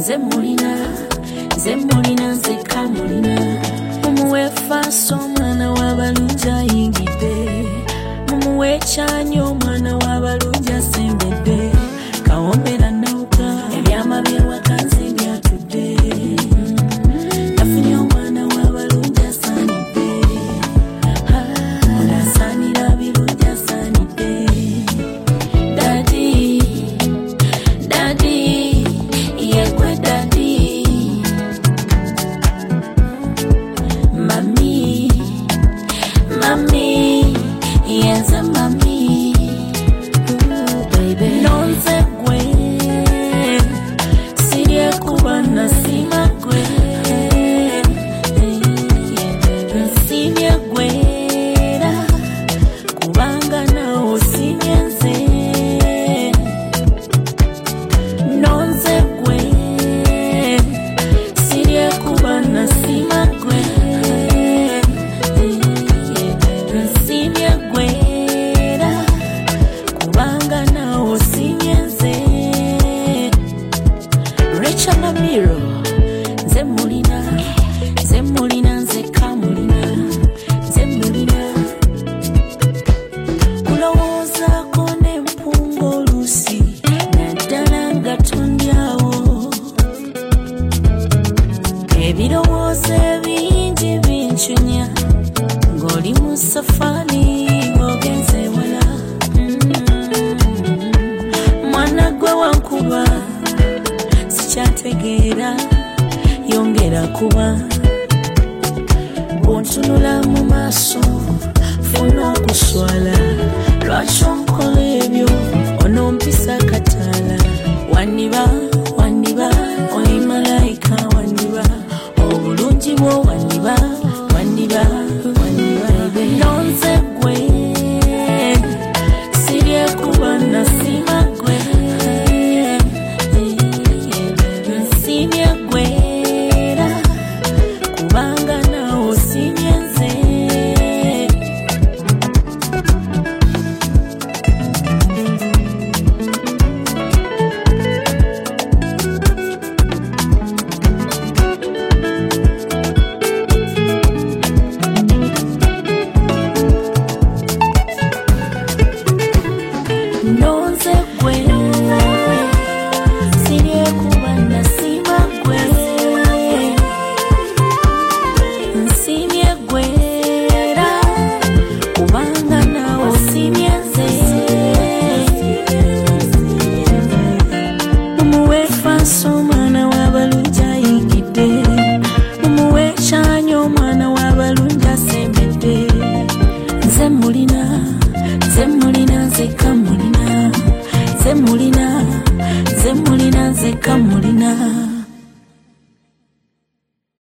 Zemulina zekamulina mumuwe faso mwana wabalunja yingide mumuwe chanyo mwana wabalunja sembede kaombera nauka ebyama byewa kanzi byatudde nafunyo mwana wabalunja sanide onasanira birunja sanide Daddy yekwe daddy Mami, yes, mami. Ooh, baby. Nonse kwe, siye kubana sima kwe. Siye kwera, kubanga na osinyenze. Nonse kwe, siye kubana sima kwe. Chamamiro Zemulina zekamulina Zemulina kulowoza kone mpungo lusi naddala nga tondyawo ebirowoozo ebingi binchunya ng'oli mu safari ng'ogenze wala mwana gwe wankuba chategera yongera kuba bontunula mu maso funa okuswala lwaki onkola ebyo onompisa katala wandiba oli malayika wandiba obulungi bwo wandiba nonze gwe sirye kuba nasima gwe kubanga nawo sinyenze nonze gwe sirye kuba nasima gwe Mwana wabalunja yingide mumuwe chanyo mwana wabalunja sembede Zemulina zekamulina Zemulina zekamulina